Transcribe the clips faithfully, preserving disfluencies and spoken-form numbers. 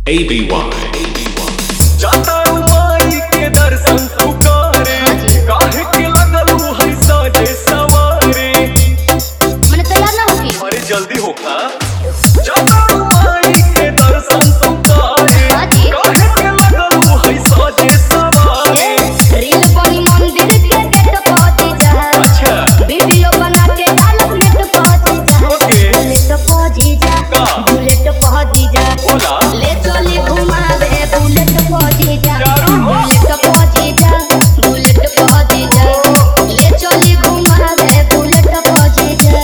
A B Y जाता माई के दर्शन तू करे काहे के लगल है साजे सवारे मैंने तैयार ना होगी। अरे जल्दी होखा जाता माई के दर्शन तू करे काहे के लगल है साजे सवारे रील बनी मंदिर के गेट पहुंची जा। अच्छा वीडियो बना के डालब नेट पहुंची जा। ओके बुलेट पहुंची जा बुलेट पहुंची जा बोला ले चली घुमावे बुलेट पहुंची जा जरूर हो। बुलेट पहुंची जा बुलेट पहुंची जा ले चली घुमावे बुलेट पहुंची जा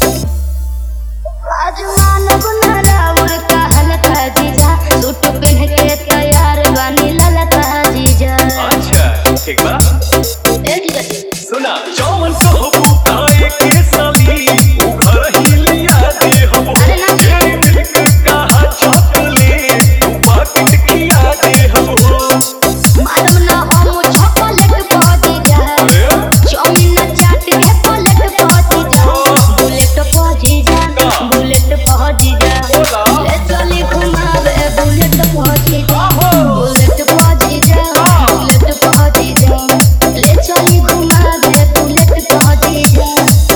आज मानव नरावर कहल का जीजा सूट पहन के तैयार बानी ललका जीजा। अच्छा ठीक बा ए जीजा सुना जौन कहो पुताए के साली घर ही लिया दे हम अरे ना ये दिल का कहा चॉकलेट तू पाकिट खिया दे हम मालूम ना हम चॉकलेट पहुंची जा चाउमीन चाट के प्लेट पहुंची जा बुलेट पहुंची जा बुलेट पहुंची जा ले चली घुमावे बुलेट पहुंची जा बुलेट पहुंची जा बुलेट पहुंची जा ले चली घुमावे बुलेट पहुंची जा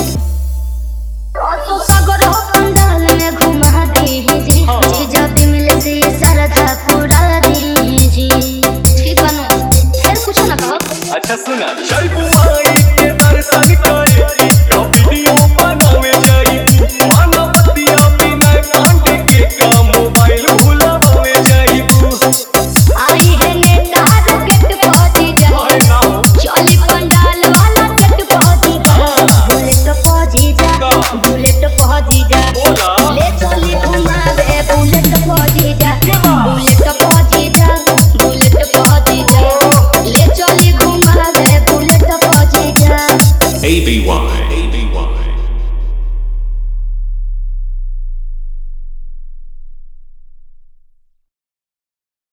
तो सागर हो पंडाल में घुमा दीजी जीजा भी मिले से सरधा पूरा दीजी ठीक बनो फिर कुछ ना कहो। अच्छा सुना चल बुआई के दर्शन करे तो वीडियो बनावे जाई माना बतिया बिना कांटे के काम मोबाइल भुलावे जाई आई है नेता गेट पहुंची जा अरे ना हो चली पंडाल वाला गेट पहुंची जा बुलेट पहुंची जा बुलेट पहुंची जा बोला ले चली घुमावे बुलेट पहुंची जा बुलेट पहुंची जा बुलेट पहुंची जा ले चली घुमावे बुलेट पहुंची जा। A B Y